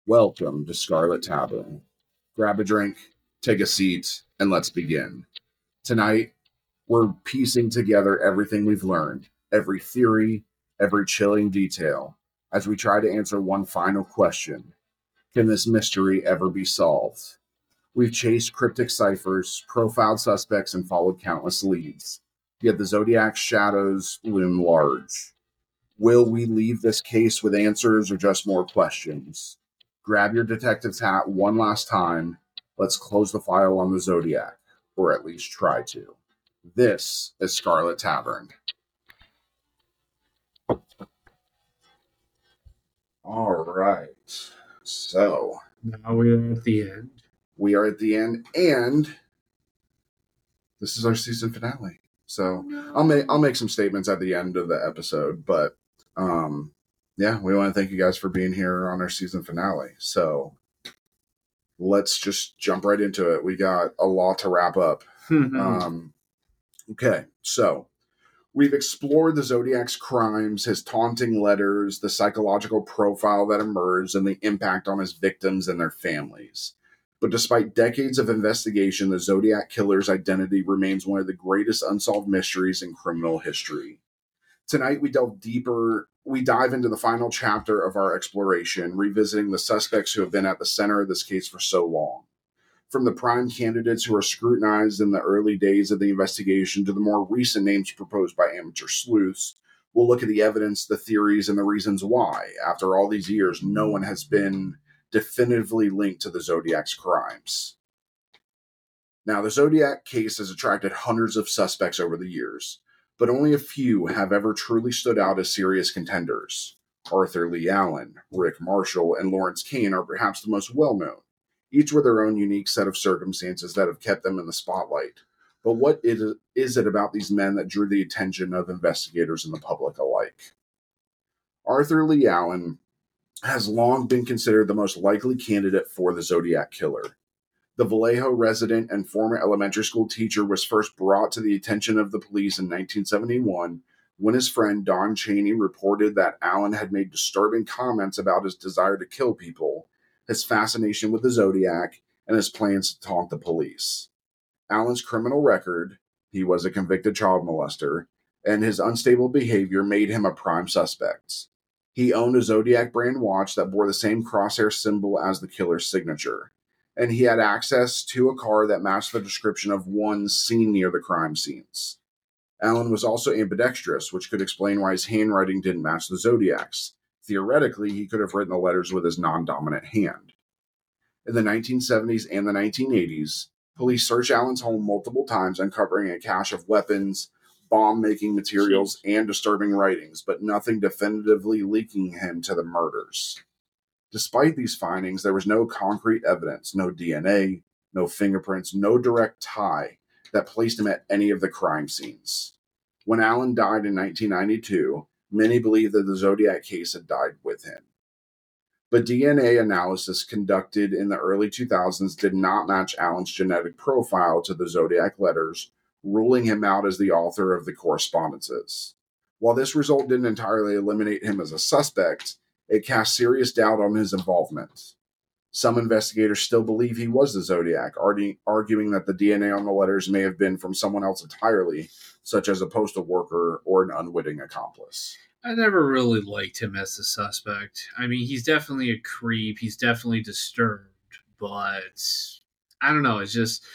Welcome to Scarlet Tavern. Grab a drink, take a seat, and let's begin. Tonight, we're piecing together everything we've learned, every theory, every chilling detail, as we try to answer one final question. Can this mystery ever be solved? We've chased cryptic ciphers, profiled suspects, and followed countless leads. Yet the Zodiac's shadows loom large. Will we leave this case with answers or just more questions? Grab your detective's hat one last time. Let's close the file on the Zodiac, or at least try to. This is Scarlet Tavern. All right. So, now we're at the end. We are at the end, and this is our season finale. So I'll make some statements at the end of the episode, but yeah, we want to thank you guys for being here on our season finale. So let's just jump right into it. We got a lot to wrap up. Okay, so we've explored the Zodiac's crimes, his taunting letters, the psychological profile that emerged, and the impact on his victims and their families. But despite decades of investigation, the Zodiac Killer's identity remains one of the greatest unsolved mysteries in criminal history. Tonight, we dive into the final chapter of our exploration, revisiting the suspects who have been at the center of this case for so long. From the prime candidates who were scrutinized in the early days of the investigation to the more recent names proposed by amateur sleuths, we'll look at the evidence, the theories, and the reasons why, after all these years, no one has been definitively linked to the Zodiac's crimes. Now, the Zodiac case has attracted hundreds of suspects over the years, but only a few have ever truly stood out as serious contenders. Arthur Lee Allen, Rick Marshall, and Lawrence Kane are perhaps the most well-known, each with their own unique set of circumstances that have kept them in the spotlight. But what is it about these men that drew the attention of investigators and the public alike? Arthur Lee Allen has long been considered the most likely candidate for the Zodiac Killer. The Vallejo resident and former elementary school teacher was first brought to the attention of the police in 1971 when his friend Don Chaney reported that Allen had made disturbing comments about his desire to kill people, his fascination with the Zodiac, and his plans to taunt the police. Allen's criminal record, he was a convicted child molester, and his unstable behavior made him a prime suspect. He owned a Zodiac brand watch that bore the same crosshair symbol as the killer's signature, and he had access to a car that matched the description of one seen near the crime scenes. Allen was also ambidextrous, which could explain why his handwriting didn't match the Zodiac's. Theoretically, he could have written the letters with his non-dominant hand. In the 1970s and the 1980s, police searched Allen's home multiple times, uncovering a cache of weapons, bomb-making materials, and disturbing writings, but nothing definitively linking him to the murders. Despite these findings, there was no concrete evidence, no DNA, no fingerprints, no direct tie that placed him at any of the crime scenes. When Allen died in 1992, many believed that the Zodiac case had died with him. But DNA analysis conducted in the early 2000s did not match Allen's genetic profile to the Zodiac letters, ruling him out as the author of the correspondences. While this result didn't entirely eliminate him as a suspect, it cast serious doubt on his involvement. Some investigators still believe he was the Zodiac, arguing that the DNA on the letters may have been from someone else entirely, such as a postal worker or an unwitting accomplice. I never really liked him as the suspect. I mean, he's definitely a creep. He's definitely disturbed, but I don't know. It's just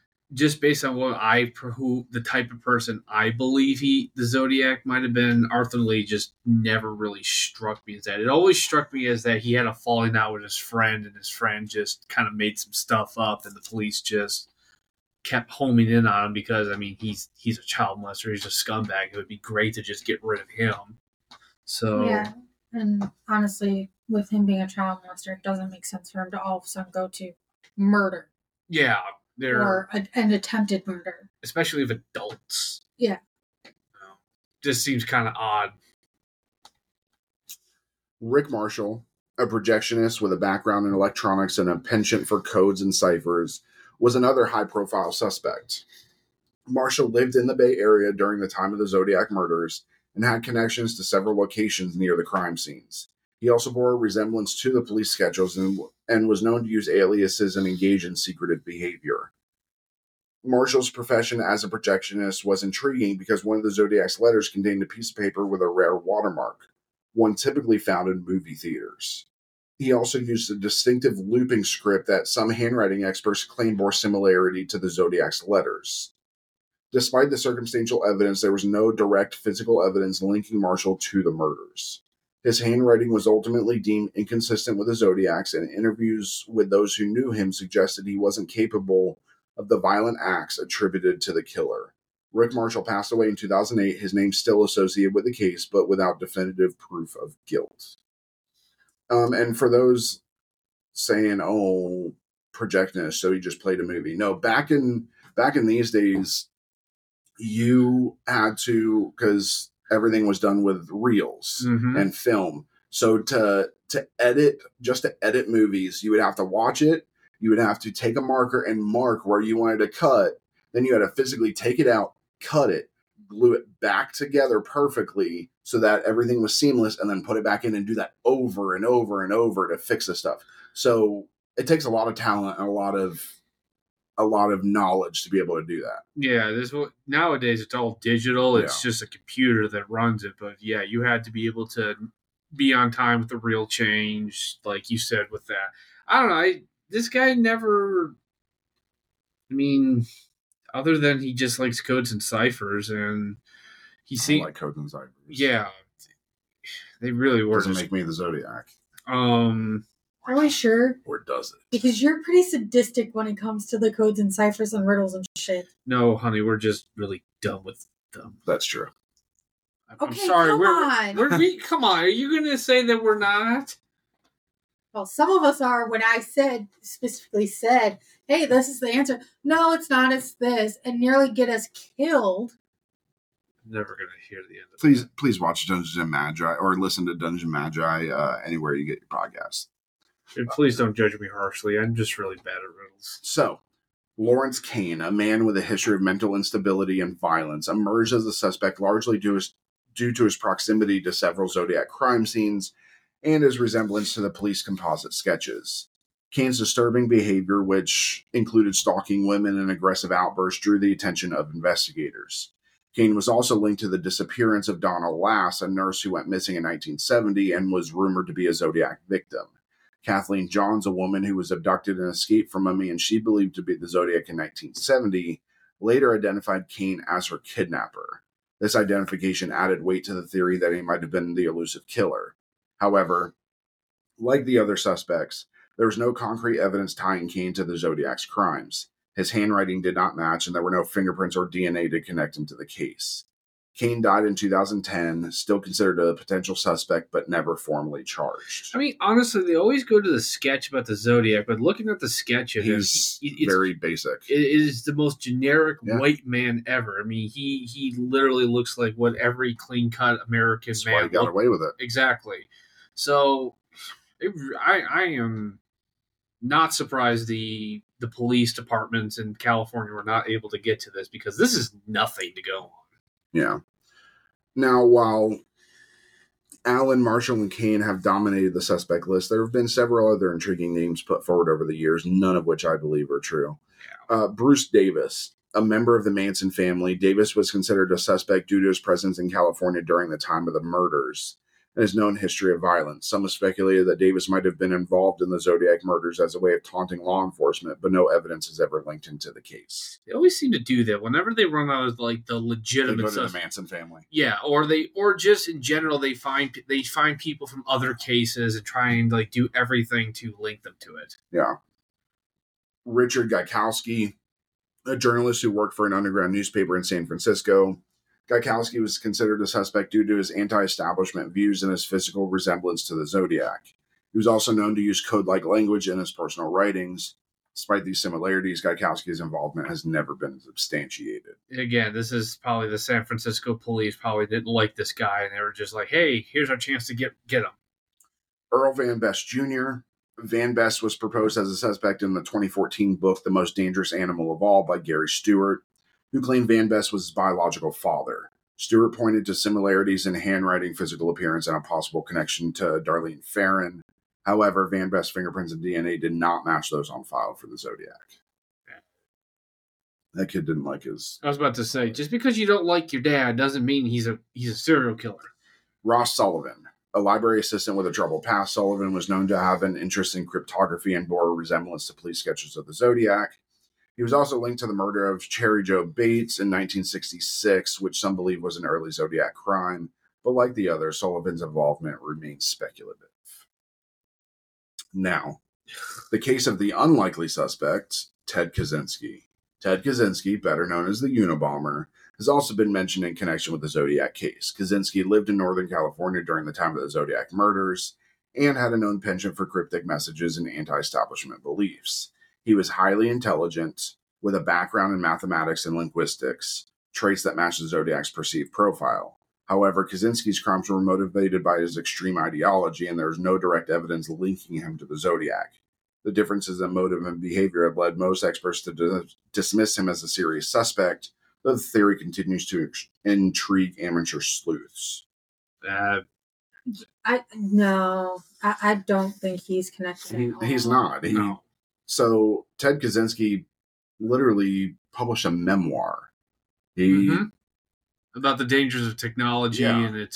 based on who the type of person I believe the Zodiac might have been. Arthur Lee just never really struck me as that. It always struck me as that he had a falling out with his friend, and his friend just kind of made some stuff up, and the police just kept homing in on him because, I mean, he's a child molester. He's a scumbag. It would be great to just get rid of him. So yeah, and honestly, with him being a child molester, it doesn't make sense for him to all of a sudden go to murder. Yeah, or an attempted murder, especially of adults. Yeah, just seems kind of odd. Rick Marshall, a projectionist with a background in electronics and a penchant for codes and ciphers, was another high-profile suspect. Marshall lived in the Bay Area during the time of the Zodiac murders and had connections to several locations near the crime scenes. He also bore a resemblance to the police schedules and was known to use aliases and engage in secretive behavior. Marshall's profession as a projectionist was intriguing because one of the Zodiac's letters contained a piece of paper with a rare watermark, one typically found in movie theaters. He also used a distinctive looping script that some handwriting experts claim bore similarity to the Zodiac's letters. Despite the circumstantial evidence, there was no direct physical evidence linking Marshall to the murders. His handwriting was ultimately deemed inconsistent with the Zodiac's, and interviews with those who knew him suggested he wasn't capable of the violent acts attributed to the killer. Rick Marshall passed away in 2008, his name still associated with the case, but without definitive proof of guilt. And for those saying, "Oh, projectionist, so he just played a movie," no, back in these days, you had to, because everything was done with reels and film. So to edit movies, you would have to watch it. You would have to take a marker and mark where you wanted to cut. Then you had to physically take it out, cut it, glue it back together perfectly so that everything was seamless, and then put it back in and do that over and over and over to fix the stuff. So it takes a lot of talent and a lot of knowledge to be able to do that. Yeah, nowadays it's all digital. It's just a computer that runs it. But yeah, you had to be able to be on time with the reel change, like you said with that. I don't know. This guy never. I mean, other than he just likes codes and ciphers, and he seems like codes and ciphers. Yeah, they really were. Doesn't make me the Zodiac. Are we sure? Or does it? Because you're pretty sadistic when it comes to the codes and ciphers and riddles and shit. No, honey, we're just really done with them. That's true. I'm sorry. Come on. Come on. Are you going to say that we're not? Well, some of us are. When I specifically said, "Hey, this is the answer." No, it's not. It's this, and nearly get us killed. I'm never going to hear the end of it. Please watch Dungeons and Magi or listen to Dungeon Magi anywhere you get your podcasts. And please don't judge me harshly. I'm just really bad at riddles. So, Lawrence Kane, a man with a history of mental instability and violence, emerged as a suspect largely due to his proximity to several Zodiac crime scenes and his resemblance to the police composite sketches. Kane's disturbing behavior, which included stalking women and aggressive outbursts, drew the attention of investigators. Kane was also linked to the disappearance of Donna Lass, a nurse who went missing in 1970 and was rumored to be a Zodiac victim. Kathleen Johns, a woman who was abducted and escaped from a man she believed to be the Zodiac in 1970, later identified Kane as her kidnapper. This identification added weight to the theory that he might have been the elusive killer. However, like the other suspects, there was no concrete evidence tying Kane to the Zodiac's crimes. His handwriting did not match, and there were no fingerprints or DNA to connect him to the case. Kane died in 2010, still considered a potential suspect, but never formally charged. I mean, honestly, they always go to the sketch about the Zodiac, but looking at the sketch of him, it's very basic. It is the most generic white man ever. I mean, he literally looks like what every clean-cut American That's man why he got away with it. Exactly. So, I am not surprised the police departments in California were not able to get to this, because this is nothing to go on. Yeah. Now, while Allen, Marshall, and Kane have dominated the suspect list, there have been several other intriguing names put forward over the years, none of which I believe are true. Yeah. Bruce Davis, a member of the Manson family, Davis was considered a suspect due to his presence in California during the time of the murders and his known history of violence. Some have speculated that Davis might have been involved in the Zodiac murders as a way of taunting law enforcement, but no evidence has ever linked him to the case. They always seem to do that whenever they run out of like the legitimate they go to the Manson family. Yeah, or just in general they find people from other cases and try and like do everything to link them to it. Yeah. Richard Gaikowski, a journalist who worked for an underground newspaper in San Francisco. Gaikowski was considered a suspect due to his anti-establishment views and his physical resemblance to the Zodiac. He was also known to use code-like language in his personal writings. Despite these similarities, Gaikowski's involvement has never been substantiated. Again, this is probably the San Francisco police probably didn't like this guy, and they were just like, hey, here's our chance to get him. Earl Van Best Jr. Van Best was proposed as a suspect in the 2014 book The Most Dangerous Animal of All by Gary Stewart, who claimed Van Best was his biological father. Stewart pointed to similarities in handwriting, physical appearance, and a possible connection to Darlene Ferrin. However, Van Best's fingerprints and DNA did not match those on file for the Zodiac. That kid didn't like his... I was about to say, just because you don't like your dad doesn't mean he's a serial killer. Ross Sullivan, a library assistant with a troubled past. Sullivan was known to have an interest in cryptography and bore a resemblance to police sketches of the Zodiac. He was also linked to the murder of Cherry Jo Bates in 1966, which some believe was an early Zodiac crime, but like the others, Sullivan's involvement remains speculative. Now, the case of the unlikely suspect, Ted Kaczynski. Ted Kaczynski, better known as the Unabomber, has also been mentioned in connection with the Zodiac case. Kaczynski lived in Northern California during the time of the Zodiac murders and had a known penchant for cryptic messages and anti-establishment beliefs. He was highly intelligent, with a background in mathematics and linguistics, traits that match the Zodiac's perceived profile. However, Kaczynski's crimes were motivated by his extreme ideology, and there is no direct evidence linking him to the Zodiac. The differences in motive and behavior have led most experts to dismiss him as a serious suspect, though the theory continues to intrigue amateur sleuths. I don't think he's connected. He's not. No. So Ted Kaczynski literally published a memoir. About the dangers of technology, and it's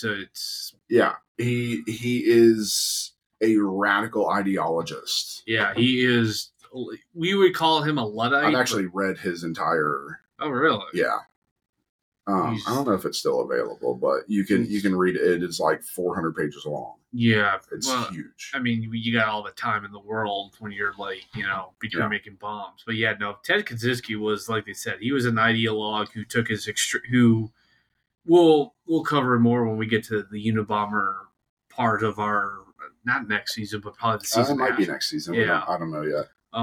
he is a radical ideologist. Yeah, he is. We would call him a Luddite. I've actually read his entire... Oh, really? Yeah. I don't know if it's still available, but you can read it. It's like 400 pages long. Yeah. It's huge. I mean, you got all the time in the world when you're between making bombs. But yeah, no, Ted Kaczynski was, like they said, he was an ideologue who took his who we'll cover more when we get to the Unabomber part of our, not next season, but probably the season It might after. be next season. Yeah. I don't know yet.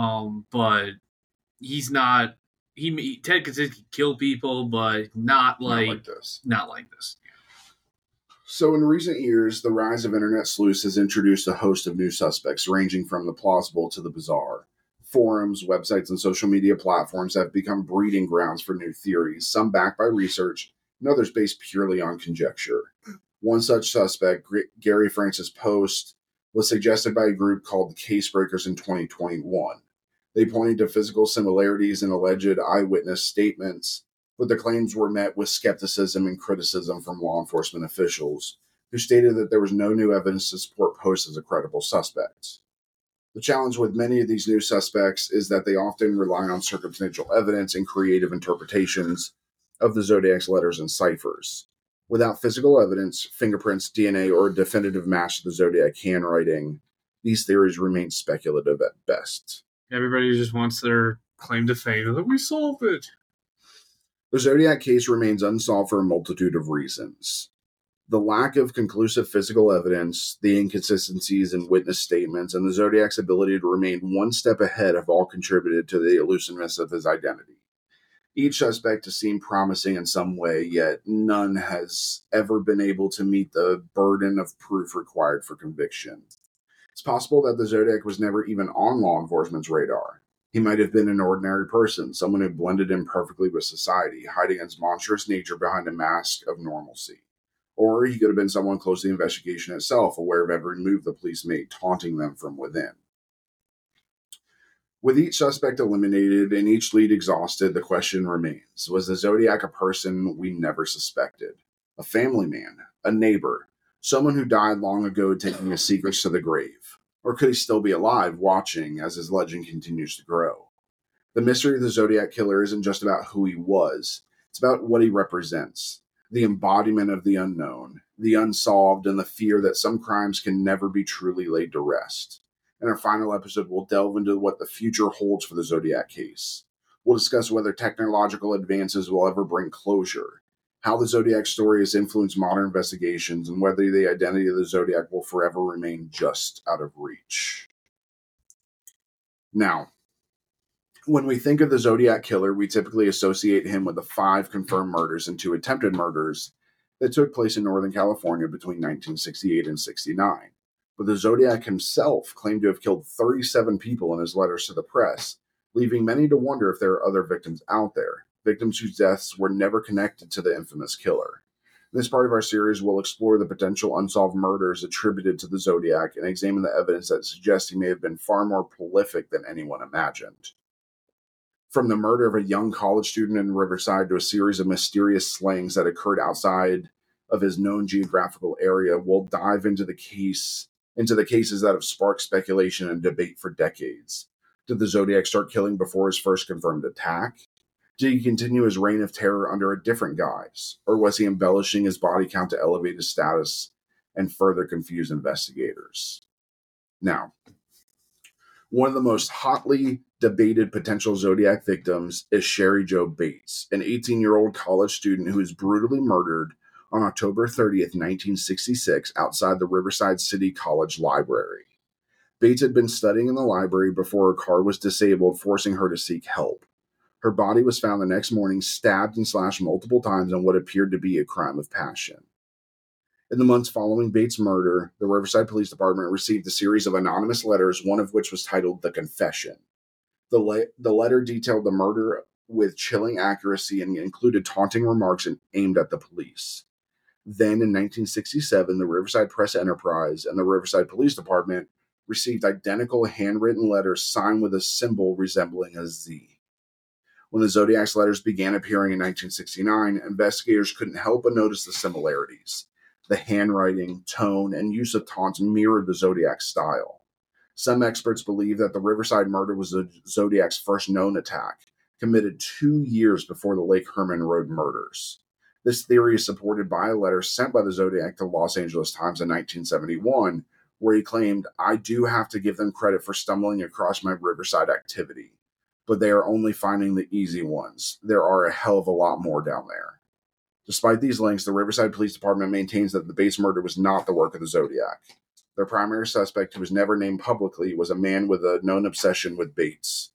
But he's not. Ted Kaczynski killed people, but not like this. Not like this. So in recent years, the rise of internet sleuths has introduced a host of new suspects, ranging from the plausible to the bizarre. Forums, websites, and social media platforms have become breeding grounds for new theories, some backed by research, and others based purely on conjecture. One such suspect, Gary Francis Post, was suggested by a group called the Case Breakers in 2021. They pointed to physical similarities in alleged eyewitness statements, but the claims were met with skepticism and criticism from law enforcement officials, who stated that there was no new evidence to support Post as a credible suspect. The challenge with many of these new suspects is that they often rely on circumstantial evidence and creative interpretations of the Zodiac's letters and ciphers. Without physical evidence, fingerprints, DNA, or a definitive match to the Zodiac handwriting, these theories remain speculative at best. Everybody just wants their claim to fame that we solved it. The Zodiac case remains unsolved for a multitude of reasons. The lack of conclusive physical evidence, the inconsistencies in witness statements, and the Zodiac's ability to remain one step ahead have all contributed to the elusiveness of his identity. Each suspect has seemed promising in some way, yet none has ever been able to meet the burden of proof required for conviction. It's possible that the Zodiac was never even on law enforcement's radar. He might have been an ordinary person, someone who blended in perfectly with society, hiding his monstrous nature behind a mask of normalcy. Or he could have been someone close to the investigation itself, aware of every move the police made, taunting them from within. With each suspect eliminated and each lead exhausted, the question remains, was the Zodiac a person we never suspected? A family man? A neighbor? Someone who died long ago taking his secrets to the grave? Or could he still be alive, watching as his legend continues to grow? The mystery of the Zodiac Killer isn't just about who he was. It's about what he represents. The embodiment of the unknown, the unsolved, and the fear that some crimes can never be truly laid to rest. In our final episode, we'll delve into what the future holds for the Zodiac case. We'll discuss whether technological advances will ever bring closure, how the Zodiac story has influenced modern investigations, and whether the identity of the Zodiac will forever remain just out of reach. Now, when we think of the Zodiac Killer, we typically associate him with the 5 confirmed murders and 2 attempted murders that took place in Northern California between 1968 and 69. But the Zodiac himself claimed to have killed 37 people in his letters to the press, leaving many to wonder if there are other victims out there, victims whose deaths were never connected to the infamous killer. In this part of our series, we'll explore the potential unsolved murders attributed to the Zodiac and examine the evidence that suggests he may have been far more prolific than anyone imagined. From the murder of a young college student in Riverside to a series of mysterious slayings that occurred outside of his known geographical area, we'll dive into the cases that have sparked speculation and debate for decades. Did the Zodiac start killing before his first confirmed attack? Did he continue his reign of terror under a different guise? Or was he embellishing his body count to elevate his status and further confuse investigators? Now, one of the most hotly debated potential Zodiac victims is Sherry Jo Bates, an 18-year-old college student who was brutally murdered on October 30th, 1966, outside the Riverside City College library. Bates had been studying in the library before her car was disabled, forcing her to seek help. Her body was found the next morning, stabbed and slashed multiple times on what appeared to be a crime of passion. In the months following Bates' murder, the Riverside Police Department received a series of anonymous letters, one of which was titled The Confession. The letter detailed the murder with chilling accuracy and included taunting remarks aimed at the police. Then, in 1967, the Riverside Press Enterprise and the Riverside Police Department received identical handwritten letters signed with a symbol resembling a Z. When the Zodiac's letters began appearing in 1969, investigators couldn't help but notice the similarities. The handwriting, tone, and use of taunts mirrored the Zodiac's style. Some experts believe that the Riverside murder was the Zodiac's first known attack, committed 2 years before the Lake Herman Road murders. This theory is supported by a letter sent by the Zodiac to the Los Angeles Times in 1971, where he claimed, "I do have to give them credit for stumbling across my Riverside activity, but they are only finding the easy ones. There are a hell of a lot more down there." Despite these links, the Riverside Police Department maintains that the Bates murder was not the work of the Zodiac. Their primary suspect, who was never named publicly, was a man with a known obsession with Bates.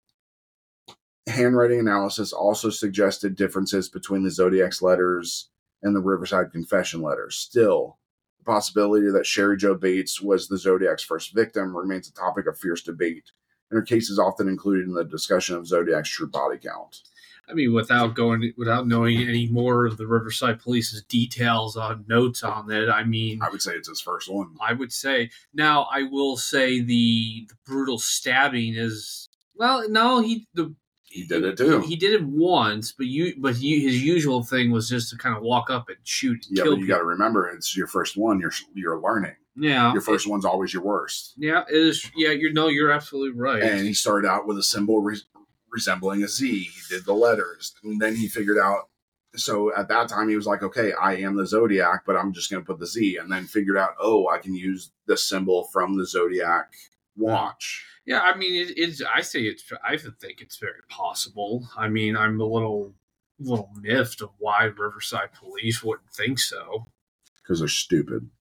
Handwriting analysis also suggested differences between the Zodiac's letters and the Riverside confession letters. Still, the possibility that Sherry Jo Bates was the Zodiac's first victim remains a topic of fierce debate, and her case is often included in the discussion of Zodiac's true body count. I mean, without knowing any more of the Riverside Police's details on notes on it, I mean, I would say it's his first one. I would say. Now, I will say the brutal stabbing is, well, no, he did it too. He did it once, but his usual thing was just to kind of walk up and shoot and kill but you got to remember, it's your first one. You're learning. Yeah, your first one's always your worst. Yeah, it is. Yeah, you're absolutely right. And he started out with a symbol resembling a Z. He did the letters, and then he figured out. So at that time, he was like, "Okay, I am the Zodiac, but I'm just going to put the Z." And then figured out, I can use the symbol from the Zodiac watch. Yeah, I mean, I think it's very possible. I mean, I'm a little miffed of why Riverside Police wouldn't think so. Because they're stupid.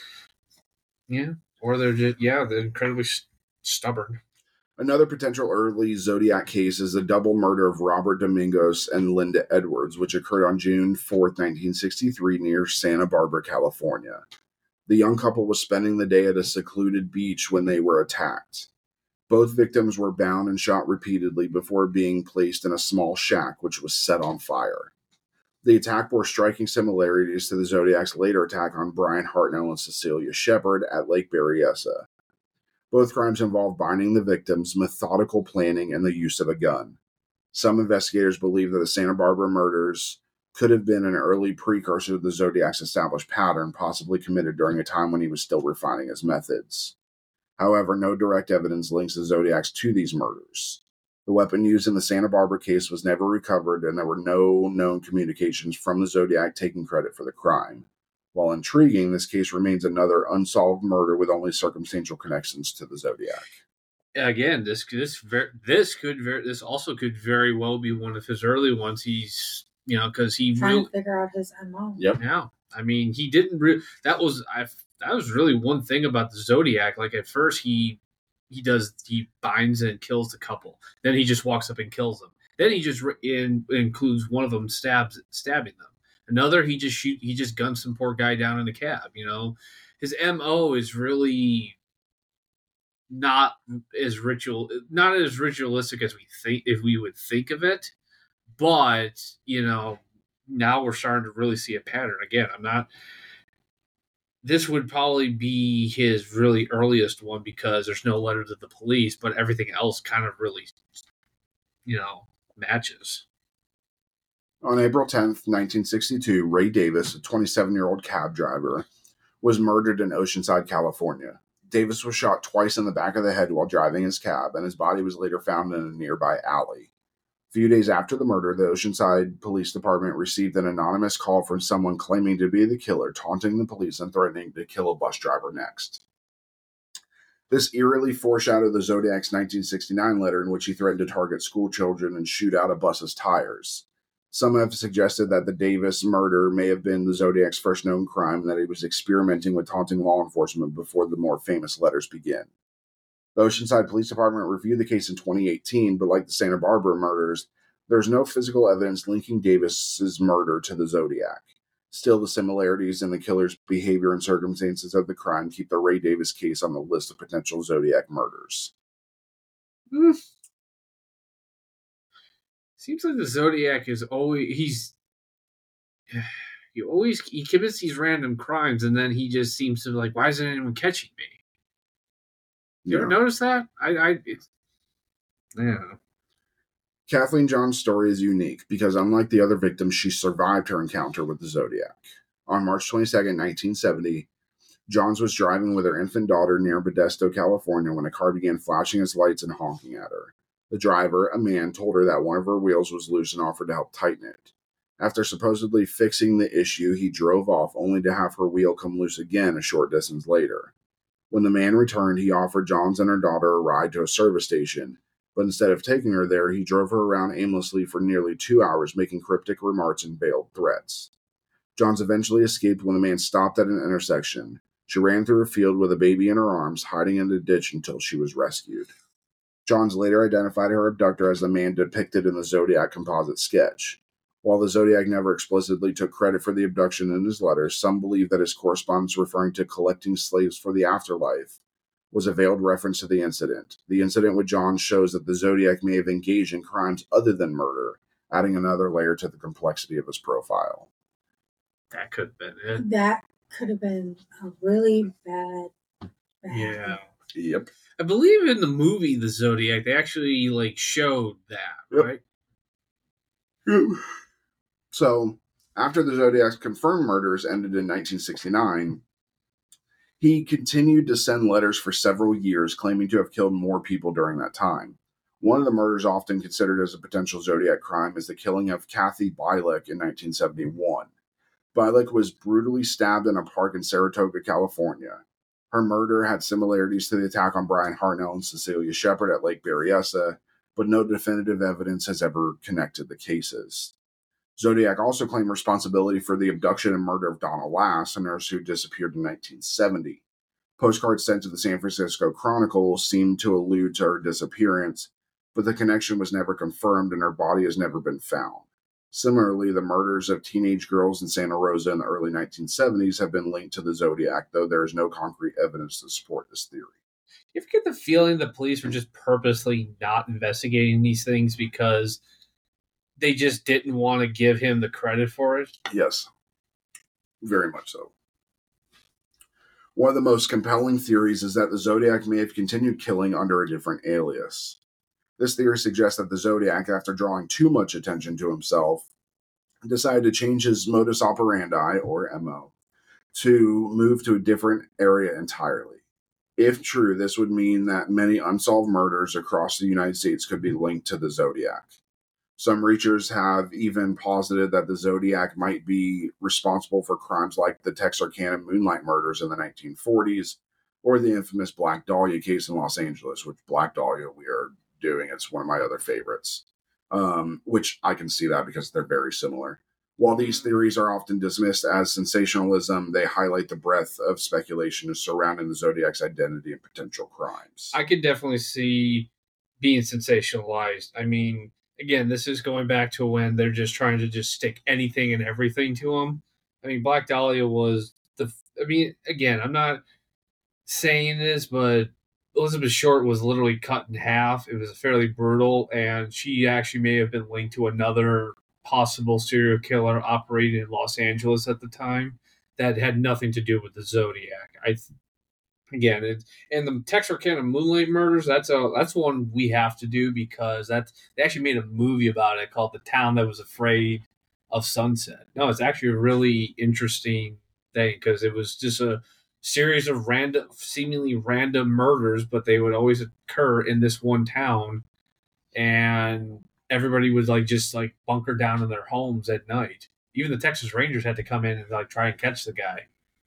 Yeah, or they're incredibly stubborn. Another potential early Zodiac case is the double murder of Robert Domingos and Linda Edwards, which occurred on June 4th, 1963, near Santa Barbara, California. The young couple was spending the day at a secluded beach when they were attacked. Both victims were bound and shot repeatedly before being placed in a small shack, which was set on fire. The attack bore striking similarities to the Zodiac's later attack on Brian Hartnell and Cecilia Shepard at Lake Berryessa. Both crimes involved binding the victims, methodical planning, and the use of a gun. Some investigators believe that the Santa Barbara murders could have been an early precursor to the Zodiac's established pattern, possibly committed during a time when he was still refining his methods. However, no direct evidence links the Zodiacs to these murders. The weapon used in the Santa Barbara case was never recovered, and there were no known communications from the Zodiac taking credit for the crime. While intriguing, this case remains another unsolved murder with only circumstantial connections to the Zodiac. Again, this also could very well be one of his early ones. He's because he trying to figure out his MO. Yep. Yeah, I mean, he didn't. That was really one thing about the Zodiac. Like at first, he binds and kills the couple. Then he just walks up and kills them. Then he just includes one of them stabbing them. Another, he just guns some poor guy down in a cab. His MO is really not as ritualistic as we think, if we would think of it. But now we're starting to really see a pattern. Again, this would probably be his really earliest one because there's no letter to the police, but everything else kind of really, matches. On April 10th, 1962, Ray Davis, a 27-year-old cab driver, was murdered in Oceanside, California. Davis was shot twice in the back of the head while driving his cab, and his body was later found in a nearby alley. A few days after the murder, the Oceanside Police Department received an anonymous call from someone claiming to be the killer, taunting the police and threatening to kill a bus driver next. This eerily foreshadowed the Zodiac's 1969 letter in which he threatened to target school children and shoot out a bus's tires. Some have suggested that the Davis murder may have been the Zodiac's first known crime and that he was experimenting with taunting law enforcement before the more famous letters begin. The Oceanside Police Department reviewed the case in 2018, but like the Santa Barbara murders, there's no physical evidence linking Davis's murder to the Zodiac. Still, the similarities in the killer's behavior and circumstances of the crime keep the Ray Davis case on the list of potential Zodiac murders. Seems like the Zodiac is always he commits these random crimes and then he just seems to be like, why isn't anyone catching me? You ever notice that? Yeah. Kathleen John's story is unique because unlike the other victims, she survived her encounter with the Zodiac. On March 22, 1970, Johns was driving with her infant daughter near Modesto, California, when a car began flashing its lights and honking at her. The driver, a man, told her that one of her wheels was loose and offered to help tighten it. After supposedly fixing the issue, he drove off, only to have her wheel come loose again a short distance later. When the man returned, he offered Johns and her daughter a ride to a service station, but instead of taking her there, he drove her around aimlessly for nearly 2 hours, making cryptic remarks and veiled threats. Johns eventually escaped when the man stopped at an intersection. She ran through a field with a baby in her arms, hiding in the ditch until she was rescued. Johns later identified her abductor as the man depicted in the Zodiac composite sketch. While the Zodiac never explicitly took credit for the abduction in his letters, some believe that his correspondence referring to collecting slaves for the afterlife was a veiled reference to the incident. The incident with Johns shows that the Zodiac may have engaged in crimes other than murder, adding another layer to the complexity of his profile. That could have been it. That could have been a really bad Yeah. Yep. I believe in the movie The Zodiac, they actually showed that, right? So, after the Zodiac's confirmed murders ended in 1969, he continued to send letters for several years, claiming to have killed more people during that time. One of the murders often considered as a potential Zodiac crime is the killing of Kathy Bialik in 1971. Bialik was brutally stabbed in a park in Saratoga, California. Her murder had similarities to the attack on Brian Hartnell and Cecilia Shepard at Lake Berryessa, but no definitive evidence has ever connected the cases. Zodiac also claimed responsibility for the abduction and murder of Donna Lass, a nurse who disappeared in 1970. Postcards sent to the San Francisco Chronicle seemed to allude to her disappearance, but the connection was never confirmed and her body has never been found. Similarly, the murders of teenage girls in Santa Rosa in the early 1970s have been linked to the Zodiac, though there is no concrete evidence to support this theory. You ever get the feeling the police were just purposely not investigating these things because they just didn't want to give him the credit for it? Yes, very much so. One of the most compelling theories is that the Zodiac may have continued killing under a different alias. This theory suggests that the Zodiac, after drawing too much attention to himself, decided to change his modus operandi, or MO, to move to a different area entirely. If true, this would mean that many unsolved murders across the United States could be linked to the Zodiac. Some researchers have even posited that the Zodiac might be responsible for crimes like the Texarkana Moonlight murders in the 1940s, or the infamous Black Dahlia case in Los Angeles, which Black Dahlia we are doing. It's one of my other favorites, which I can see that because they're very similar. While these theories are often dismissed as sensationalism, they highlight the breadth of speculation surrounding the Zodiac's identity and potential crimes. I could definitely see being sensationalized. I mean, again, this is going back to when they're just trying to just stick anything and everything to him. I mean, Black Dahlia was again, I'm not saying this, but Elizabeth Short was literally cut in half. It was fairly brutal, and she actually may have been linked to another possible serial killer operating in Los Angeles at the time that had nothing to do with the Zodiac. And the Texarkana Moonlight Murders, that's one we have to do because they actually made a movie about it called The Town That Was Afraid of Sunset. No, it's actually a really interesting thing because it was just a series of seemingly random murders, but they would always occur in this one town, and everybody would just bunker down in their homes at night. Even the Texas Rangers had to come in and try and catch the guy.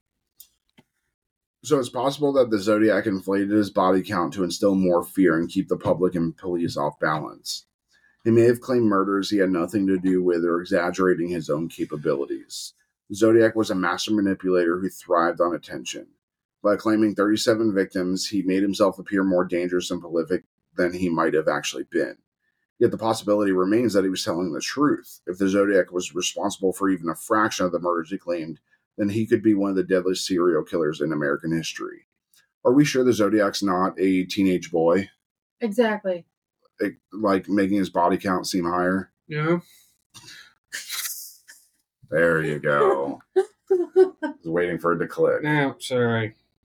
So it's possible that the Zodiac inflated his body count to instill more fear and keep the public and police off balance. He may have claimed murders he had nothing to do with or exaggerating his own capabilities. Zodiac was a master manipulator who thrived on attention. By claiming 37 victims, he made himself appear more dangerous and prolific than he might have actually been. Yet the possibility remains that he was telling the truth. If the Zodiac was responsible for even a fraction of the murders he claimed, then he could be one of the deadliest serial killers in American history. Are we sure the Zodiac's not a teenage boy? Exactly. Making his body count seem higher? Yeah. There you go. I was waiting for it to click. No, sorry.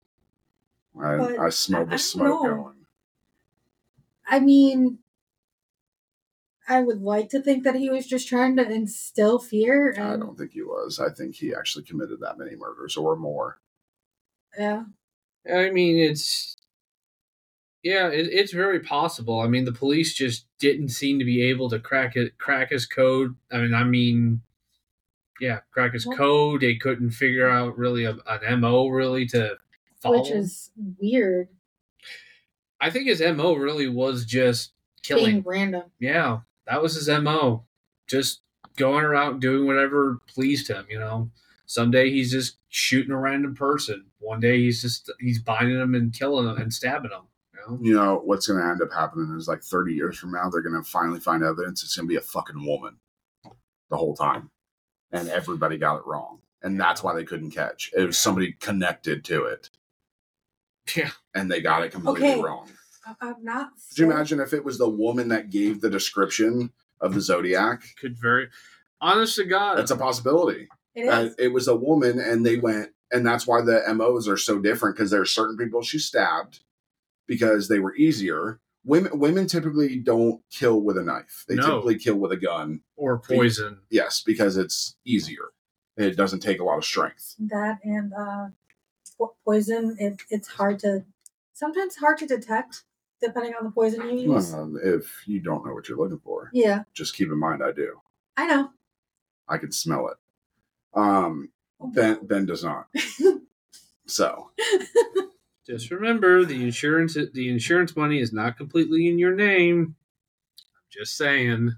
I smelled the smoke going. I mean, I would like to think that he was just trying to instill fear. I don't think he was. I think he actually committed that many murders or more. Yeah. I mean, it's very possible. I mean, the police just didn't seem to be able to crack his code. Crack his code. They couldn't figure out really an MO really to follow. Which is weird. I think his MO really was just killing. Being random. Yeah, that was his MO. Just going around doing whatever pleased him, Some day he's just shooting a random person. One day he's binding them and killing them and stabbing them. What's going to end up happening is 30 years from now, they're going to finally find evidence. It's going to be a fucking woman the whole time. And everybody got it wrong. And that's why they couldn't catch. It was somebody connected to it. Yeah. And they got it completely wrong. I'm not. Could you imagine if it was the woman that gave the description of the Zodiac? Honest to God. That's a possibility. It is. It was a woman, and they went, and that's why the MOs are so different, because there are certain people she stabbed because they were easier. Women typically don't kill with a knife. They typically kill with a gun. Or poison. Yes, because it's easier. It doesn't take a lot of strength. That and poison, it's sometimes hard to detect, depending on the poison you use. If you don't know what you're looking for. Yeah. Just keep in mind I do. I know. I can smell it. Ben does not. So. Just remember, the insurance money is not completely in your name. I'm just saying.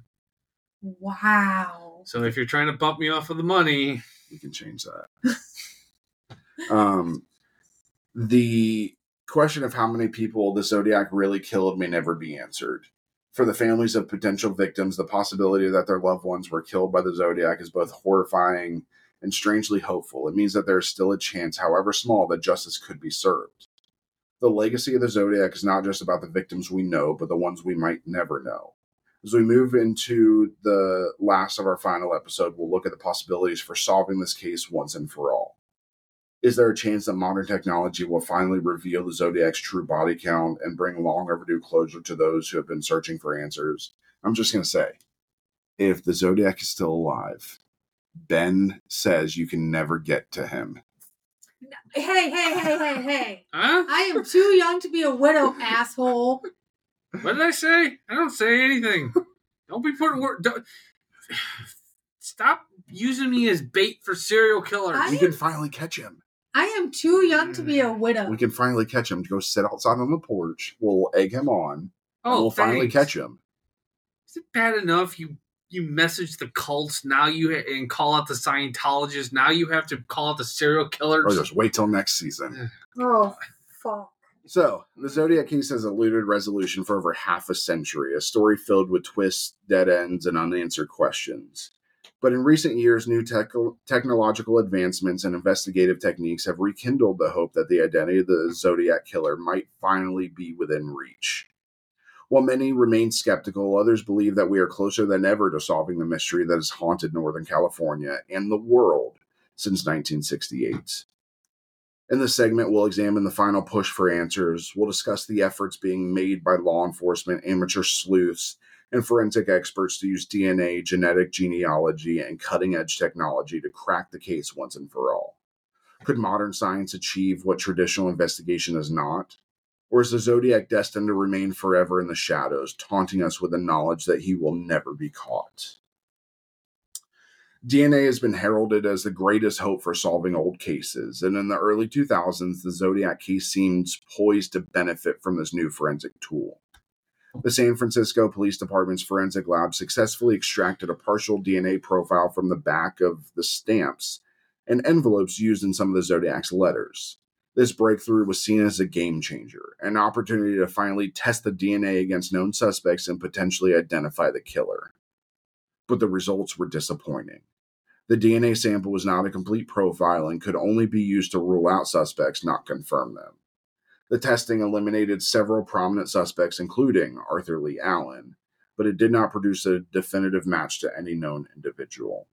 Wow. So if you're trying to bump me off of the money, we can change that. The question of how many people the Zodiac really killed may never be answered. For the families of potential victims, the possibility that their loved ones were killed by the Zodiac is both horrifying and strangely hopeful. It means that there is still a chance, however small, that justice could be served. The legacy of the Zodiac is not just about the victims we know, but the ones we might never know. As we move into the last of our final episode, we'll look at the possibilities for solving this case once and for all. Is there a chance that modern technology will finally reveal the Zodiac's true body count and bring long overdue closure to those who have been searching for answers? I'm just going to say, if the Zodiac is still alive, Ben says you can never get to him. Hey. Huh? I am too young to be a widow, asshole. What did I say? I don't say anything. Don't be putting word. Stop using me as bait for serial killers. We can finally catch him. I am too young to be a widow. We can finally catch him to go sit outside on the porch. We'll egg him on. Oh, and we'll finally catch him. Is it bad enough you message the cults and call out the Scientologists? Now you have to call out the serial killers. Or just wait till next season. Oh, fuck. So, the Zodiac case has eluded resolution for over half a century, a story filled with twists, dead ends, and unanswered questions. But in recent years, new technological advancements and investigative techniques have rekindled the hope that the identity of the Zodiac killer might finally be within reach. While many remain skeptical, others believe that we are closer than ever to solving the mystery that has haunted Northern California and the world since 1968. In this segment, we'll examine the final push for answers. We'll discuss the efforts being made by law enforcement, amateur sleuths, and forensic experts to use DNA, genetic genealogy, and cutting-edge technology to crack the case once and for all. Could modern science achieve what traditional investigation has not? Or is the Zodiac destined to remain forever in the shadows, taunting us with the knowledge that he will never be caught? DNA has been heralded as the greatest hope for solving old cases, and in the early 2000s, the Zodiac case seems poised to benefit from this new forensic tool. The San Francisco Police Department's forensic lab successfully extracted a partial DNA profile from the back of the stamps and envelopes used in some of the Zodiac's letters. This breakthrough was seen as a game changer, an opportunity to finally test the DNA against known suspects and potentially identify the killer. But the results were disappointing. The DNA sample was not a complete profile and could only be used to rule out suspects, not confirm them. The testing eliminated several prominent suspects, including Arthur Lee Allen, but it did not produce a definitive match to any known individual.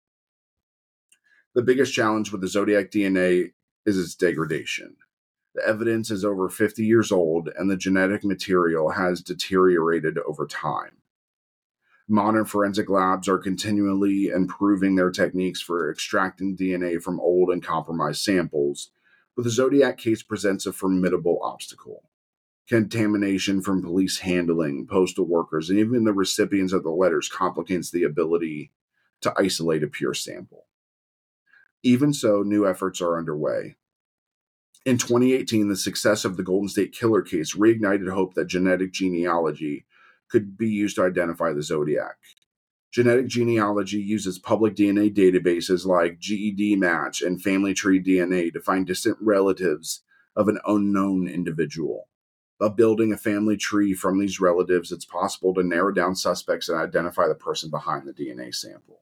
The biggest challenge with the Zodiac DNA is its degradation. The evidence is over 50 years old, and the genetic material has deteriorated over time. Modern forensic labs are continually improving their techniques for extracting DNA from old and compromised samples, but the Zodiac case presents a formidable obstacle. Contamination from police handling, postal workers, and even the recipients of the letters complicates the ability to isolate a pure sample. Even so, new efforts are underway. In 2018, the success of the Golden State Killer case reignited hope that genetic genealogy could be used to identify the Zodiac. Genetic genealogy uses public DNA databases like GED Match and Family Tree DNA to find distant relatives of an unknown individual. By building a family tree from these relatives, it's possible to narrow down suspects and identify the person behind the DNA sample.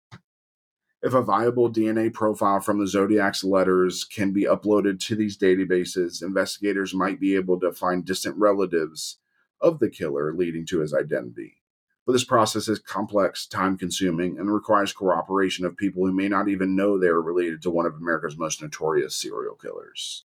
If a viable DNA profile from the Zodiac's letters can be uploaded to these databases, investigators might be able to find distant relatives of the killer, leading to his identity. But this process is complex, time-consuming, and requires cooperation of people who may not even know they are related to one of America's most notorious serial killers.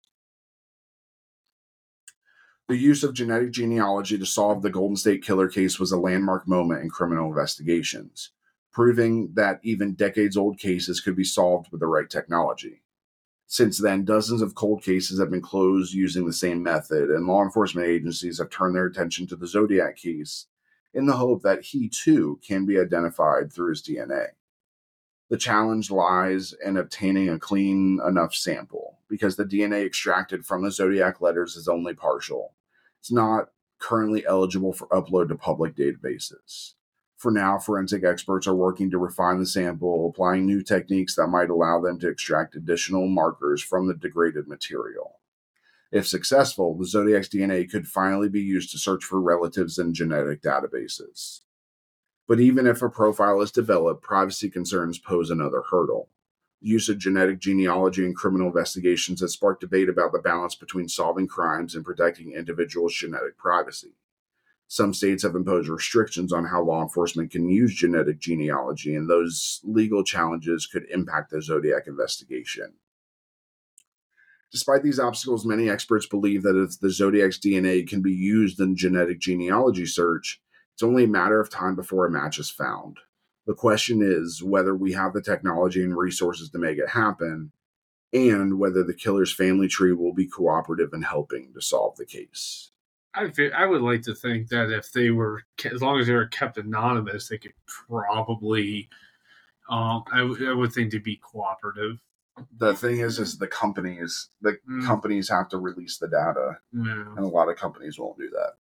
The use of genetic genealogy to solve the Golden State Killer case was a landmark moment in criminal investigations, proving that even decades-old cases could be solved with the right technology. Since then, dozens of cold cases have been closed using the same method, and law enforcement agencies have turned their attention to the Zodiac case in the hope that he, too, can be identified through his DNA. The challenge lies in obtaining a clean enough sample, because the DNA extracted from the Zodiac letters is only partial. It's not currently eligible for upload to public databases. For now, forensic experts are working to refine the sample, applying new techniques that might allow them to extract additional markers from the degraded material. If successful, the Zodiac's DNA could finally be used to search for relatives in genetic databases. But even if a profile is developed, privacy concerns pose another hurdle. The use of genetic genealogy in criminal investigations has sparked debate about the balance between solving crimes and protecting individuals' genetic privacy. Some states have imposed restrictions on how law enforcement can use genetic genealogy, and those legal challenges could impact the Zodiac investigation. Despite these obstacles, many experts believe that if the Zodiac's DNA can be used in genetic genealogy search, it's only a matter of time before a match is found. The question is whether we have the technology and resources to make it happen, and whether the killer's family tree will be cooperative in helping to solve the case. I would like to think that if they were, as long as they were kept anonymous, they could probably, I would think to be cooperative. The thing is the companies have to release the data, and a lot of companies won't do that.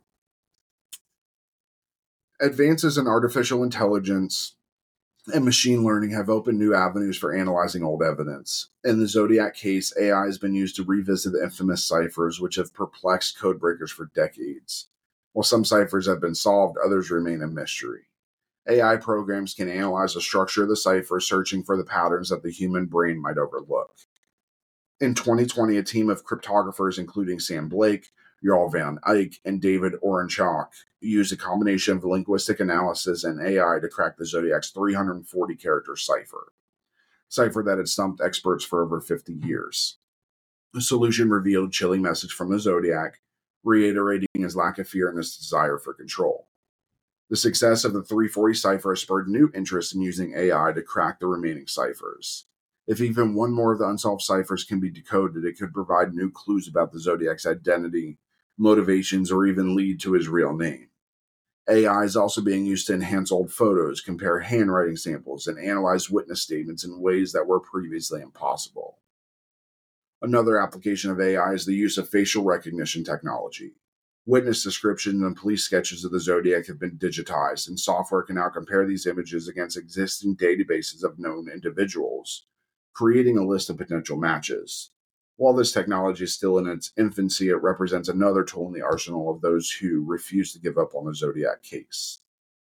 Advances in artificial intelligence and machine learning have opened new avenues for analyzing old evidence. In the Zodiac case, AI has been used to revisit the infamous ciphers, which have perplexed codebreakers for decades. While some ciphers have been solved, others remain a mystery. AI programs can analyze the structure of the cipher, searching for the patterns that the human brain might overlook. In 2020, a team of cryptographers, including Sam Blake, Jarl Van Eyck and David Orenschach used a combination of linguistic analysis and AI to crack the Zodiac's 340-character cipher that had stumped experts for over 50 years. The solution revealed a chilling message from the Zodiac, reiterating his lack of fear and his desire for control. The success of the 340 cipher spurred new interest in using AI to crack the remaining ciphers. If even one more of the unsolved ciphers can be decoded, it could provide new clues about the Zodiac's identity, motivations, or even lead to his real name. AI is also being used to enhance old photos, compare handwriting samples, and analyze witness statements in ways that were previously impossible. Another application of AI is the use of facial recognition technology. Witness descriptions and police sketches of the Zodiac have been digitized, and software can now compare these images against existing databases of known individuals, creating a list of potential matches. While this technology is still in its infancy, it represents another tool in the arsenal of those who refuse to give up on the Zodiac case.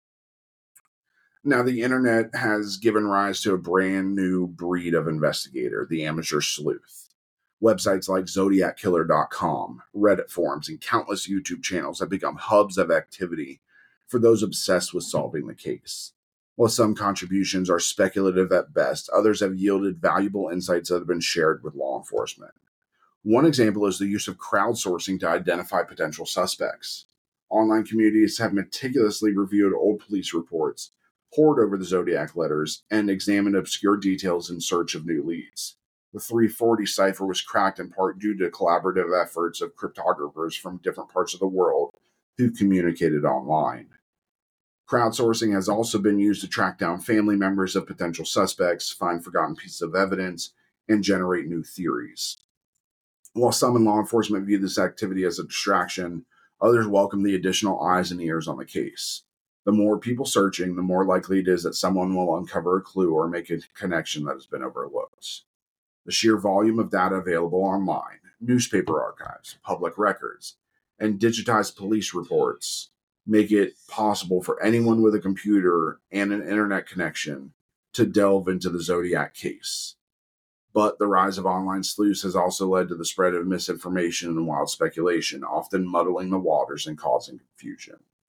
Now, the internet has given rise to a brand new breed of investigator, the amateur sleuth. Websites like ZodiacKiller.com, Reddit forums, and countless YouTube channels have become hubs of activity for those obsessed with solving the case. While some contributions are speculative at best, others have yielded valuable insights that have been shared with law enforcement. One example is the use of crowdsourcing to identify potential suspects. Online communities have meticulously reviewed old police reports, pored over the Zodiac letters, and examined obscure details in search of new leads. The 340 cipher was cracked in part due to collaborative efforts of cryptographers from different parts of the world who communicated online. Crowdsourcing has also been used to track down family members of potential suspects, find forgotten pieces of evidence, and generate new theories. While some in law enforcement view this activity as a distraction, others welcome the additional eyes and ears on the case. The more people searching, the more likely it is that someone will uncover a clue or make a connection that has been overlooked. The sheer volume of data available online, newspaper archives, public records, and digitized police reports make it possible for anyone with a computer and an internet connection to delve into the Zodiac case. But the rise of online sleuths has also led to the spread of misinformation and wild speculation, often muddling the waters and causing confusion.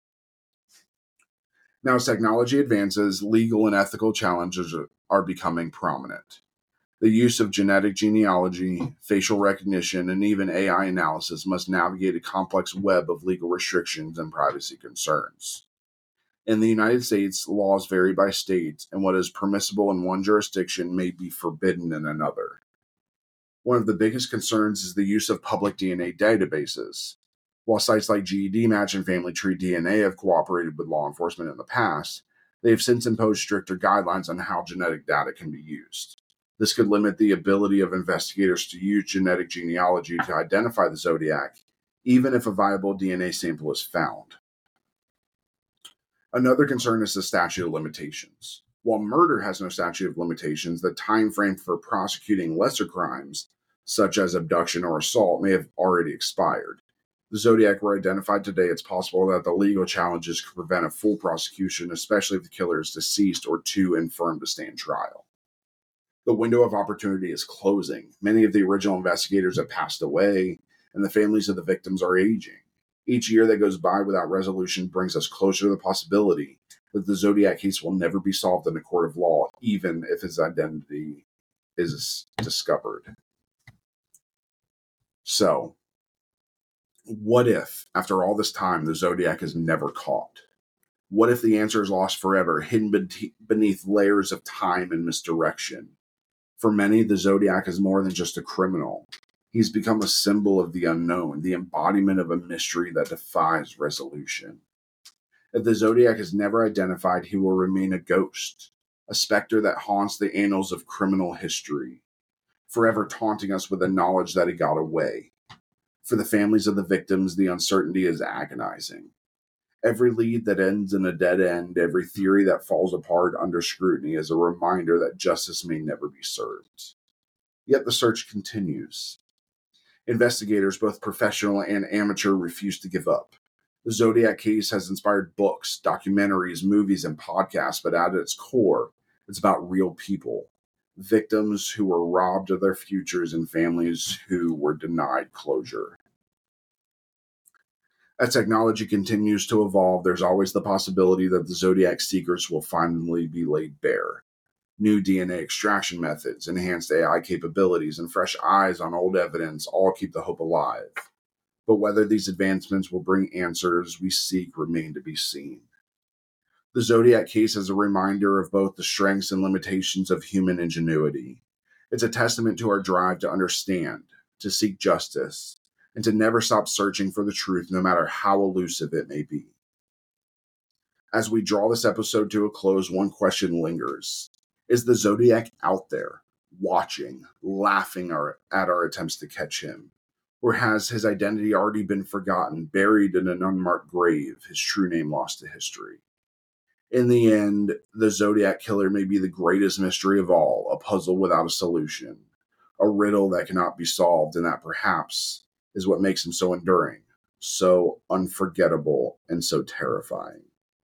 Now, as technology advances, legal and ethical challenges are becoming prominent. The use of genetic genealogy, facial recognition, and even AI analysis must navigate a complex web of legal restrictions and privacy concerns. In the United States, laws vary by state, and what is permissible in one jurisdiction may be forbidden in another. One of the biggest concerns is the use of public DNA databases. While sites like GED Match and Family Tree DNA have cooperated with law enforcement in the past, they have since imposed stricter guidelines on how genetic data can be used. This could limit the ability of investigators to use genetic genealogy to identify the Zodiac, even if a viable DNA sample is found. Another concern is the statute of limitations. While murder has no statute of limitations, the time frame for prosecuting lesser crimes, such as abduction or assault, may have already expired. If the Zodiac were identified today, it's possible that the legal challenges could prevent a full prosecution, especially if the killer is deceased or too infirm to stand trial. The window of opportunity is closing. Many of the original investigators have passed away, and the families of the victims are aging. Each year that goes by without resolution brings us closer to the possibility that the Zodiac case will never be solved in a court of law, even if his identity is discovered. So, what if, after all this time, the Zodiac is never caught? What if the answer is lost forever, hidden beneath layers of time and misdirection? For many, the Zodiac is more than just a criminal. He's become a symbol of the unknown, the embodiment of a mystery that defies resolution. If the Zodiac is never identified, he will remain a ghost, a specter that haunts the annals of criminal history, forever taunting us with the knowledge that he got away. For the families of the victims, the uncertainty is agonizing. Every lead that ends in a dead end, every theory that falls apart under scrutiny is a reminder that justice may never be served. Yet the search continues. Investigators, both professional and amateur, refuse to give up. The Zodiac case has inspired books, documentaries, movies, and podcasts, but at its core, it's about real people. Victims who were robbed of their futures and families who were denied closure. As technology continues to evolve, there's always the possibility that the Zodiac's secrets will finally be laid bare. New DNA extraction methods, enhanced AI capabilities, and fresh eyes on old evidence all keep the hope alive. But whether these advancements will bring answers we seek remain to be seen. The Zodiac case is a reminder of both the strengths and limitations of human ingenuity. It's a testament to our drive to understand, to seek justice, and to never stop searching for the truth, no matter how elusive it may be. As we draw this episode to a close, one question lingers. Is the Zodiac out there, watching, laughing at our attempts to catch him? Or has his identity already been forgotten, buried in an unmarked grave, his true name lost to history? In the end, the Zodiac Killer may be the greatest mystery of all, a puzzle without a solution, a riddle that cannot be solved, and that perhaps is what makes him so enduring, so unforgettable, and so terrifying.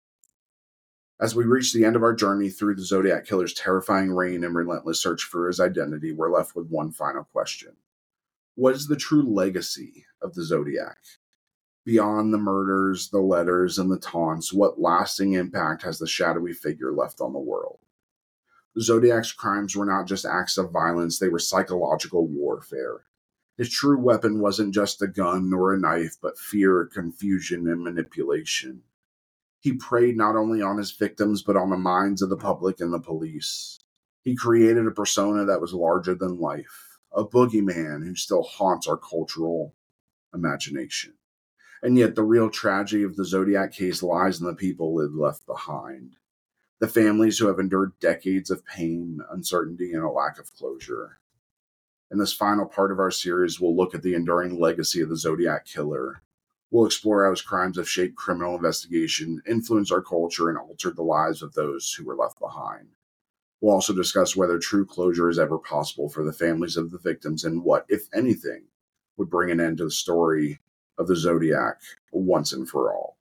As we reach the end of our journey through the Zodiac Killer's terrifying reign and relentless search for his identity, we're left with one final question. What is the true legacy of the Zodiac? Beyond the murders, the letters, and the taunts, what lasting impact has the shadowy figure left on the world? The Zodiac's crimes were not just acts of violence, they were psychological warfare. His true weapon wasn't just a gun or a knife, but fear, confusion, and manipulation. He preyed not only on his victims, but on the minds of the public and the police. He created a persona that was larger than life, a boogeyman who still haunts our cultural imagination. And yet the real tragedy of the Zodiac case lies in the people it left behind. The families who have endured decades of pain, uncertainty, and a lack of closure. In this final part of our series, we'll look at the enduring legacy of the Zodiac Killer. We'll explore how his crimes have shaped criminal investigation, influenced our culture, and altered the lives of those who were left behind. We'll also discuss whether true closure is ever possible for the families of the victims and what, if anything, would bring an end to the story of the Zodiac once and for all.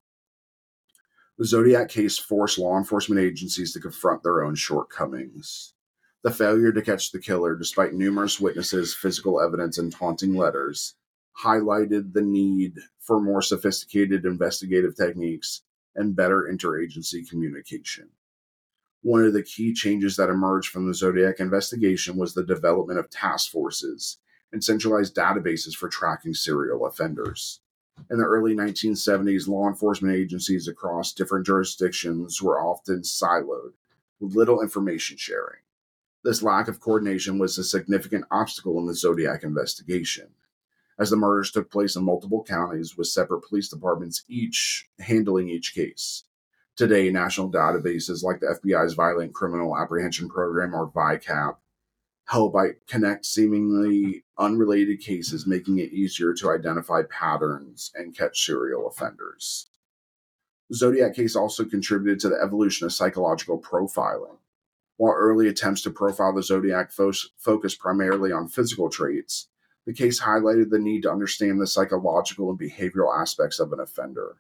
The Zodiac case forced law enforcement agencies to confront their own shortcomings. The failure to catch the killer, despite numerous witnesses, physical evidence, and taunting letters, highlighted the need for more sophisticated investigative techniques and better interagency communication. One of the key changes that emerged from the Zodiac investigation was the development of task forces and centralized databases for tracking serial offenders. In the early 1970s, law enforcement agencies across different jurisdictions were often siloed, with little information sharing. This lack of coordination was a significant obstacle in the Zodiac investigation, as the murders took place in multiple counties with separate police departments each handling each case. Today, national databases like the FBI's Violent Criminal Apprehension Program, or VICAP, help connect seemingly unrelated cases, making it easier to identify patterns and catch serial offenders. The Zodiac case also contributed to the evolution of psychological profiling. While early attempts to profile the Zodiac focused primarily on physical traits, the case highlighted the need to understand the psychological and behavioral aspects of an offender.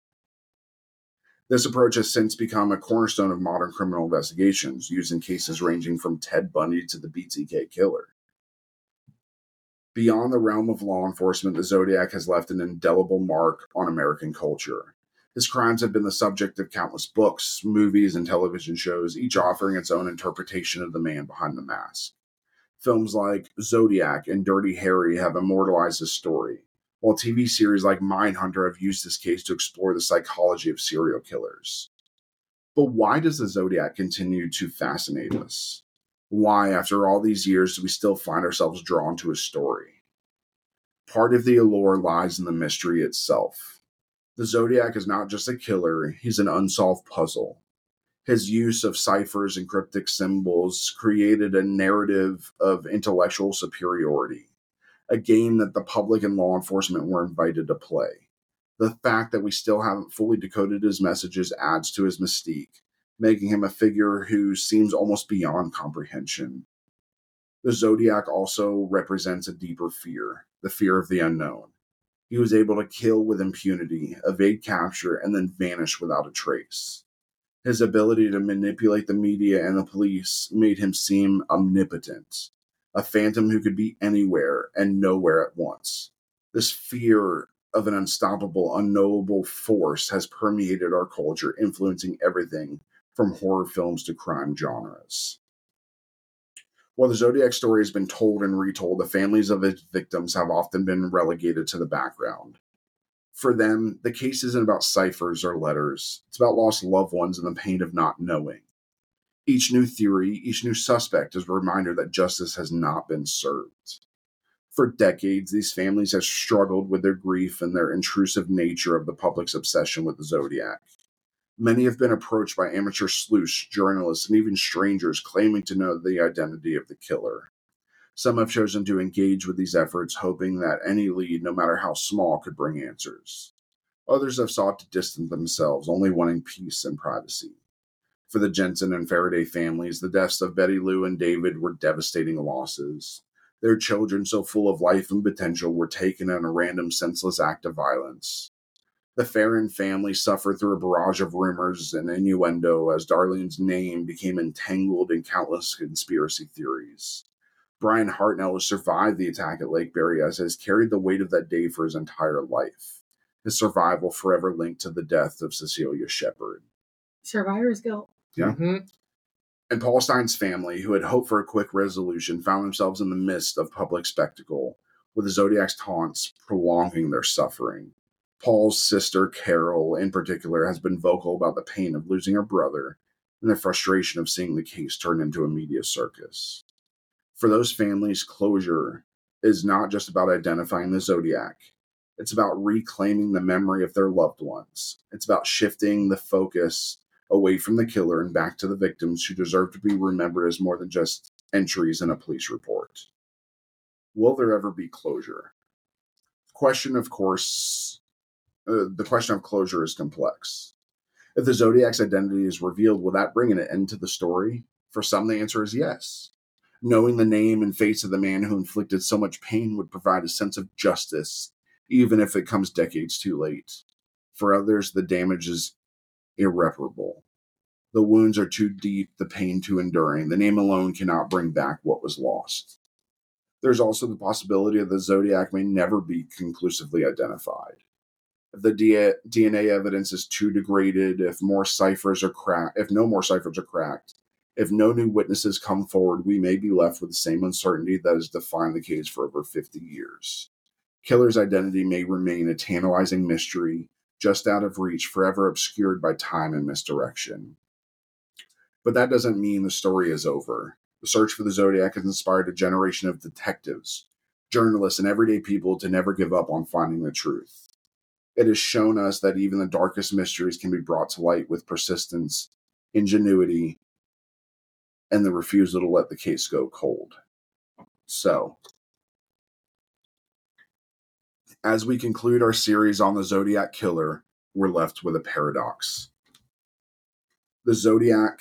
This approach has since become a cornerstone of modern criminal investigations, used in cases ranging from Ted Bundy to the BTK killer. Beyond the realm of law enforcement, the Zodiac has left an indelible mark on American culture. His crimes have been the subject of countless books, movies, and television shows, each offering its own interpretation of the man behind the mask. Films like Zodiac and Dirty Harry have immortalized his story, while TV series like Mindhunter have used this case to explore the psychology of serial killers. But why does the Zodiac continue to fascinate us? Why, after all these years, do we still find ourselves drawn to his story? Part of the allure lies in the mystery itself. The Zodiac is not just a killer, he's an unsolved puzzle. His use of ciphers and cryptic symbols created a narrative of intellectual superiority, a game that the public and law enforcement were invited to play. The fact that we still haven't fully decoded his messages adds to his mystique, making him a figure who seems almost beyond comprehension. The Zodiac also represents a deeper fear, the fear of the unknown. He was able to kill with impunity, evade capture, and then vanish without a trace. His ability to manipulate the media and the police made him seem omnipotent, a phantom who could be anywhere and nowhere at once. This fear of an unstoppable, unknowable force has permeated our culture, influencing everything from horror films to crime genres. While the Zodiac story has been told and retold, the families of its victims have often been relegated to the background. For them, the case isn't about ciphers or letters. It's about lost loved ones and the pain of not knowing. Each new theory, each new suspect is a reminder that justice has not been served. For decades, these families have struggled with their grief and their intrusive nature of the public's obsession with the Zodiac. Many have been approached by amateur sleuths, journalists, and even strangers claiming to know the identity of the killer. Some have chosen to engage with these efforts, hoping that any lead, no matter how small, could bring answers. Others have sought to distance themselves, only wanting peace and privacy. For the Jensen and Faraday families, the deaths of Betty Lou and David were devastating losses. Their children, so full of life and potential, were taken in a random, senseless act of violence. The Farron family suffered through a barrage of rumors and innuendo as Darlene's name became entangled in countless conspiracy theories. Brian Hartnell has survived the attack at Lake Berryessa, has carried the weight of that day for his entire life. His survival forever linked to the death of Cecilia Shepard. Survivor's guilt. Yeah. Mm-hmm. And Paul Stine's family, who had hoped for a quick resolution, found themselves in the midst of public spectacle, with the Zodiac's taunts prolonging their suffering. Paul's sister, Carol, in particular, has been vocal about the pain of losing her brother and the frustration of seeing the case turn into a media circus. For those families, closure is not just about identifying the Zodiac. It's about reclaiming the memory of their loved ones. It's about shifting the focus away from the killer and back to the victims who deserve to be remembered as more than just entries in a police report. Will there ever be closure? The question of closure is complex. If the Zodiac's identity is revealed, will that bring an end to the story? For some, the answer is yes. Knowing the name and face of the man who inflicted so much pain would provide a sense of justice, even if it comes decades too late. For others, the damage is irreparable. The wounds are too deep, the pain too enduring. The name alone cannot bring back what was lost. There's also the possibility that the Zodiac may never be conclusively identified. If the DNA evidence is too degraded, if no more ciphers are cracked, if no new witnesses come forward, we may be left with the same uncertainty that has defined the case for over 50 years. Killer's identity may remain a tantalizing mystery, just out of reach, forever obscured by time and misdirection. But that doesn't mean the story is over. The search for the Zodiac has inspired a generation of detectives, journalists, and everyday people to never give up on finding the truth. It has shown us that even the darkest mysteries can be brought to light with persistence, ingenuity, and the refusal to let the case go cold. So, as we conclude our series on the Zodiac Killer, we're left with a paradox. The Zodiac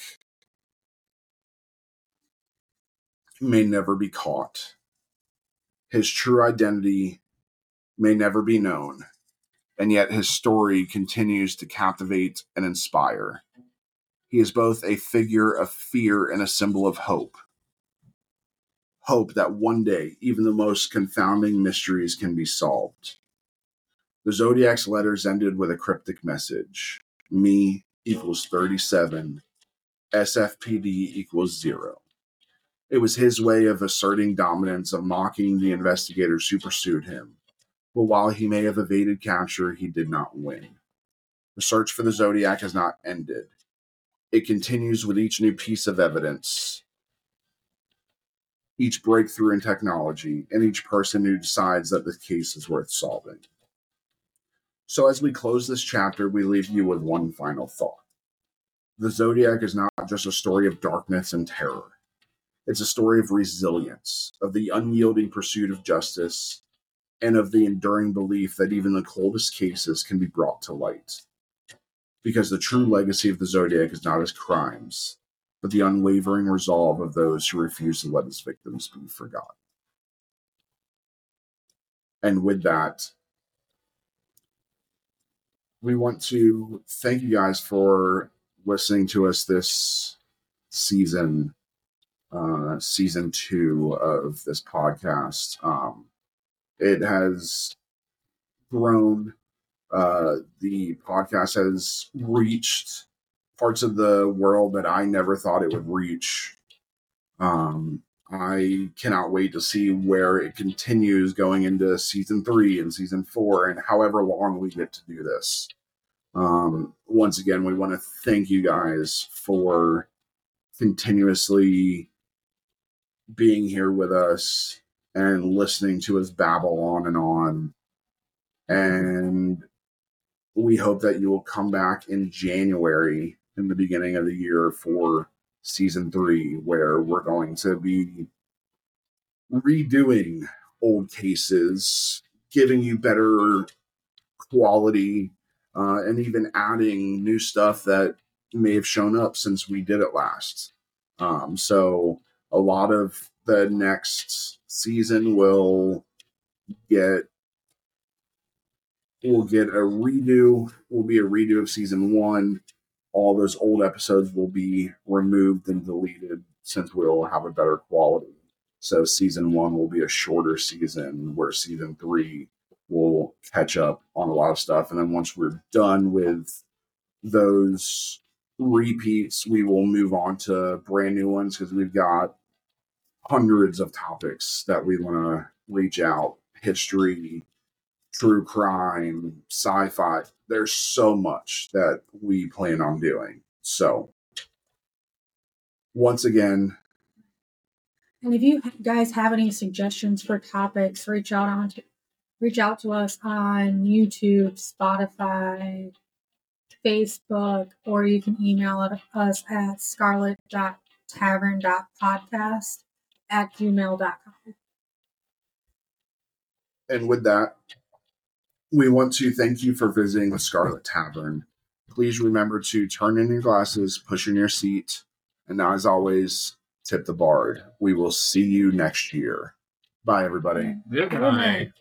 may never be caught. His true identity may never be known, and yet his story continues to captivate and inspire. He is both a figure of fear and a symbol of hope. Hope that one day, even the most confounding mysteries can be solved. The Zodiac's letters ended with a cryptic message. Me equals 37. SFPD equals 0. It was his way of asserting dominance, of mocking the investigators who pursued him. But while he may have evaded capture, he did not win. The search for the Zodiac has not ended. It continues with each new piece of evidence, each breakthrough in technology, and each person who decides that the case is worth solving. So as we close this chapter, we leave you with one final thought. The Zodiac is not just a story of darkness and terror. It's a story of resilience, of the unyielding pursuit of justice, and of the enduring belief that even the coldest cases can be brought to light. Because the true legacy of the Zodiac is not his crimes, but the unwavering resolve of those who refuse to let his victims be forgotten. And with that, we want to thank you guys for listening to us this season, season 2 of this podcast. It has grown. The podcast has reached parts of the world that I never thought it would reach. I cannot wait to see where it continues going into season 3 and season 4 and however long we get to do this. Once again, we want to thank you guys for continuously being here with us and listening to us babble on and on. And we hope that you will come back in January, in the beginning of the year, for season 3, where we're going to be redoing old cases, giving you better quality, and even adding new stuff that may have shown up since we did it last. So a lot of the next season will get a redo. Will be a redo of season 1. All those old episodes will be removed and deleted since we'll have a better quality. So season 1 will be a shorter season, where season 3 will catch up on a lot of stuff. And then once we're done with those repeats, we will move on to brand new ones, because we've got hundreds of topics that we want to reach out. History, true crime, sci-fi. There's so much that we plan on doing. So once again, And if you guys have any suggestions for topics, reach out to us on YouTube, Spotify, Facebook, or you can email us at scarlet.tavern.podcast@gmail.com. and with that, we want to thank you for visiting the Scarlet Tavern. Please remember to turn in your glasses, push in your seat, and as always, tip the bard. We will see you next year. Bye, everybody. Good night.